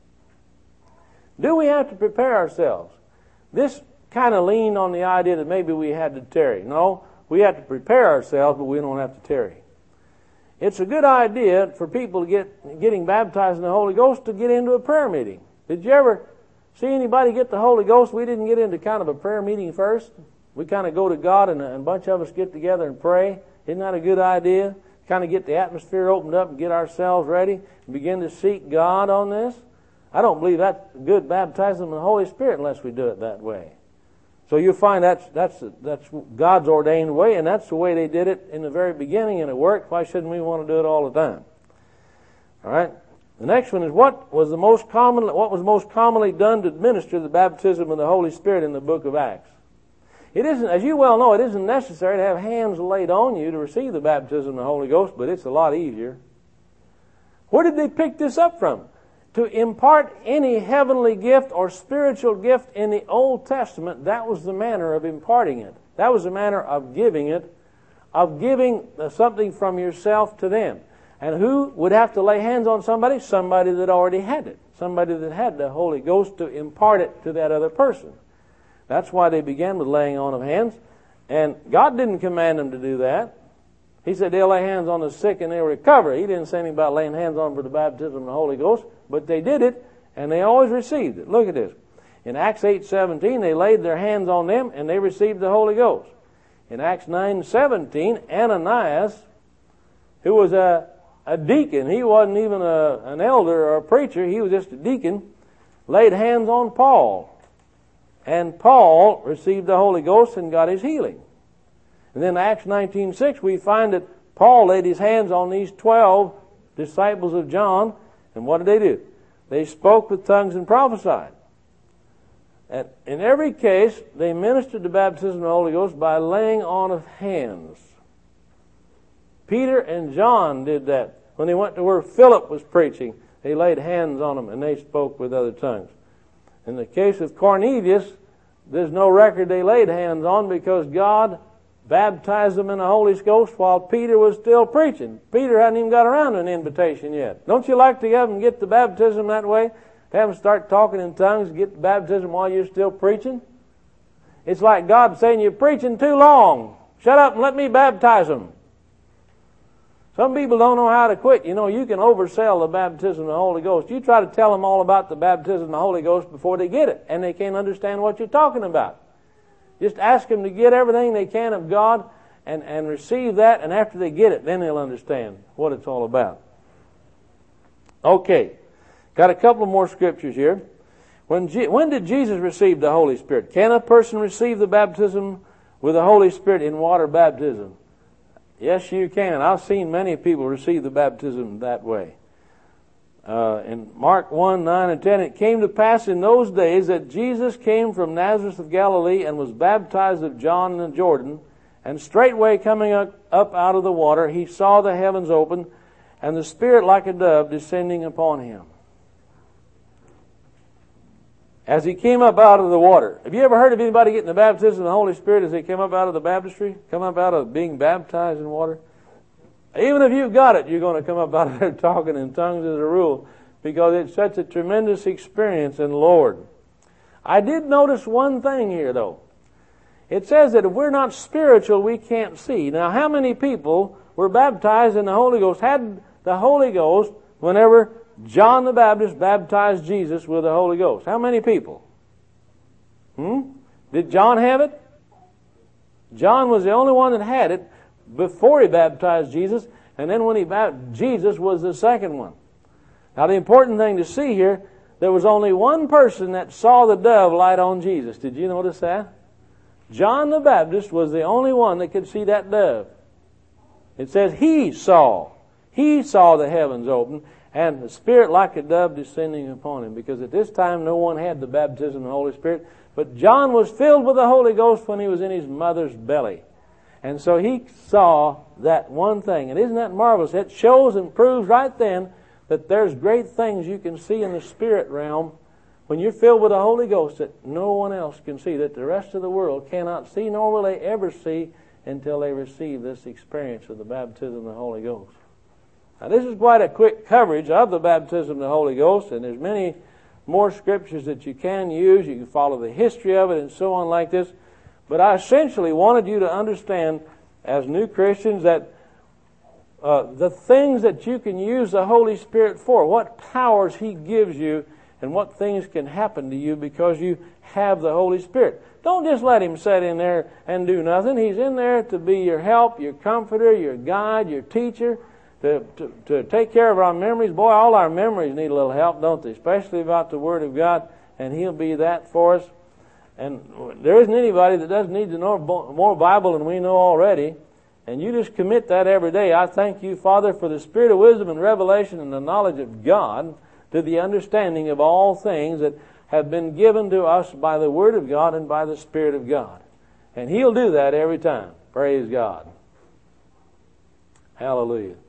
Do we have to prepare ourselves? This kind of leaned on the idea that maybe we had to tarry. No, we have to prepare ourselves, but we don't have to tarry. It's a good idea for people getting baptized in the Holy Ghost to get into a prayer meeting. Did you ever see anybody get the Holy Ghost? We didn't get into kind of a prayer meeting first. We kind of go to God and a bunch of us get together and pray. Isn't that a good idea? Kind of get the atmosphere opened up and get ourselves ready and begin to seek God on this. I don't believe that's good baptism in the Holy Spirit unless we do it that way. So you'll find that's God's ordained way, and that's the way they did it in the very beginning, and it worked. Why shouldn't we want to do it all the time? All right. The next one is what was most commonly done to administer the baptism of the Holy Spirit in the book of Acts? It isn't, as you well know, it isn't necessary to have hands laid on you to receive the baptism of the Holy Ghost, but it's a lot easier. Where did they pick this up from? To impart any heavenly gift or spiritual gift in the Old Testament, that was the manner of imparting it. That was the manner of giving it, of giving something from yourself to them. And who would have to lay hands on somebody? Somebody that already had it. Somebody that had the Holy Ghost to impart it to that other person. That's why they began with laying on of hands. And God didn't command them to do that. He said they'll lay hands on the sick and they'll recover. He didn't say anything about laying hands on them for the baptism of the Holy Ghost. But they did it, and they always received it. Look at this. In Acts 8:17, they laid their hands on them, and they received the Holy Ghost. In Acts 9:17, Ananias, who was a deacon, he wasn't even an elder or a preacher, he was just a deacon, laid hands on Paul. And Paul received the Holy Ghost and got his healing. And then in Acts 19:6, we find that Paul laid his hands on these 12 disciples of John, and what did they do? They spoke with tongues and prophesied. And in every case, they ministered the baptism of the Holy Ghost by laying on of hands. Peter and John did that. When they went to where Philip was preaching, they laid hands on them and they spoke with other tongues. In the case of Cornelius, there's no record they laid hands on because God baptized them in the Holy Ghost while Peter was still preaching. Peter hadn't even got around to an invitation yet. Don't you like to have them get the baptism that way? Have them start talking in tongues, get the baptism while you're still preaching? It's like God saying, you're preaching too long. Shut up and let me baptize them. Some people don't know how to quit. You know, you can oversell the baptism of the Holy Ghost. You try to tell them all about the baptism of the Holy Ghost before they get it, and they can't understand what you're talking about. Just ask them to get everything they can of God and receive that, and after they get it, then they'll understand what it's all about. Okay, got a couple more scriptures here. When did Jesus receive the Holy Spirit? Can a person receive the baptism with the Holy Spirit in water baptism? Yes, you can. I've seen many people receive the baptism that way. In Mark 1:9 and 10, it came to pass in those days that Jesus came from Nazareth of Galilee and was baptized of John in the Jordan. And straightway coming up out of the water, he saw the heavens open and the Spirit like a dove descending upon him. as he came up out of the water. Have you ever heard of anybody getting the baptism of the Holy Spirit as they came up out of the baptistry? Come up out of being baptized in water? Even if you've got it, you're going to come up out of there talking in tongues as a rule, because it's such a tremendous experience in the Lord. I did notice one thing here, though. It says that if we're not spiritual, we can't see. Now, how many people were baptized in the Holy Ghost, had the Holy Ghost whenever John the Baptist baptized Jesus with the Holy Ghost? How many people? Did John have it? John was the only one that had it before he baptized Jesus, and then when he baptized, Jesus was the second one. Now, the important thing to see here, there was only one person that saw the dove light on Jesus. Did you notice that? John the Baptist was the only one that could see that dove. It says he saw the heavens open and the Spirit like a dove descending upon him, because at this time no one had the baptism of the Holy Spirit, but John was filled with the Holy Ghost when he was in his mother's belly. And so he saw that one thing. And isn't that marvelous? It shows and proves right then that there's great things you can see in the spirit realm when you're filled with the Holy Ghost that no one else can see, that the rest of the world cannot see, nor will they ever see until they receive this experience of the baptism of the Holy Ghost. Now, this is quite a quick coverage of the baptism of the Holy Ghost, and there's many more scriptures that you can use. You can follow the history of it and so on like this. But I essentially wanted you to understand as new Christians that the things that you can use the Holy Spirit for, what powers He gives you, and what things can happen to you because you have the Holy Spirit. Don't just let Him sit in there and do nothing. He's in there to be your help, your comforter, your guide, your teacher, to take care of our memories. Boy, all our memories need a little help, don't they? Especially about the Word of God, and He'll be that for us. And there isn't anybody that doesn't need to know more Bible than we know already. And you just commit that every day. I thank you, Father, for the spirit of wisdom and revelation and the knowledge of God, to the understanding of all things that have been given to us by the Word of God and by the Spirit of God. And He'll do that every time. Praise God. Hallelujah.